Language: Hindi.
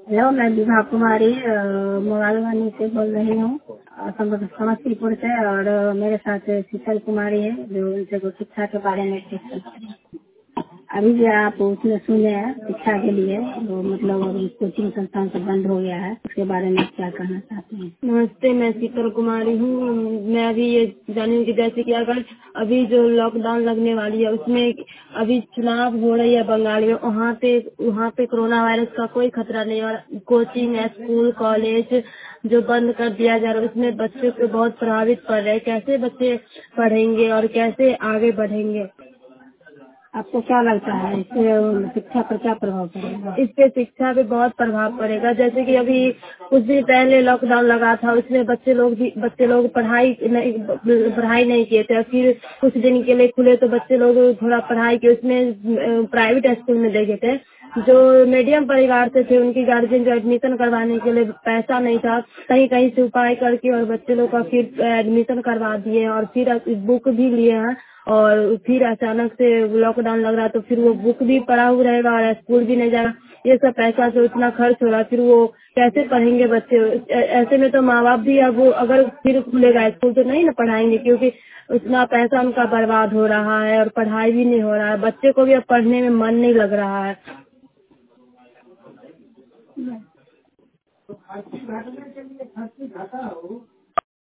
हेलो, मैं विभा कुमारी मोबाइल से बोल रही हूँ समस्तीपुर से। और मेरे साथ शीतल कुमारी है जो उनसे को शिक्षा के बारे में डिस्कस। अभी भी आप उसमें सुने हैं शिक्षा के लिए वो मतलब अभी कोचिंग संस्थान से बंद हो गया है, उसके बारे में क्या कहना चाहते हैं? नमस्ते, मैं शीतल कुमारी हूँ। मैं अभी ये जानूँ कि जैसे कि अगर अभी जो लॉकडाउन लगने वाली है उसमें अभी चुनाव हो रही है बंगाल में, वहाँ पे कोरोना वायरस का कोई खतरा नहीं और कोचिंग स्कूल कॉलेज जो बंद कर दिया जा रहा है उसमें बच्चों को बहुत प्रभावित कर रहे हैं। कैसे बच्चे पढ़ेंगे और कैसे आगे बढ़ेंगे? आपको क्या लगता है इससे शिक्षा पर क्या प्रभाव पड़ेगा? इससे शिक्षा पे बहुत प्रभाव पड़ेगा। जैसे कि अभी कुछ दिन पहले लॉकडाउन लगा था, उसमें बच्चे लोग पढ़ाई नहीं किए थे। फिर कुछ दिन के लिए खुले तो बच्चे लोग थोड़ा पढ़ाई किए। उसमें प्राइवेट स्कूल में देखे थे जो मीडियम परिवार से थे, उनकी गार्जियन जो एडमिशन करवाने के लिए पैसा नहीं था, कहीं कहीं से उपाय करके और बच्चे लोग का फिर एडमिशन करवा दिए और फिर बुक भी लिए हैं। और फिर अचानक से लॉकडाउन लग रहा तो फिर वो बुक भी पड़ा हुआ रहेगा और स्कूल भी नहीं जाएगा। ये सब पैसा जो इतना खर्च हो रहा फिर वो कैसे पढ़ेंगे बच्चे? ऐसे में तो माँ बाप भी अब अगर फिर खुलेगा स्कूल तो नहीं ना पढ़ाएंगे, क्योंकि उतना पैसा उनका बर्बाद हो रहा है और पढ़ाई भी नहीं हो रहा है। बच्चे को भी अब पढ़ने में मन नहीं लग रहा है।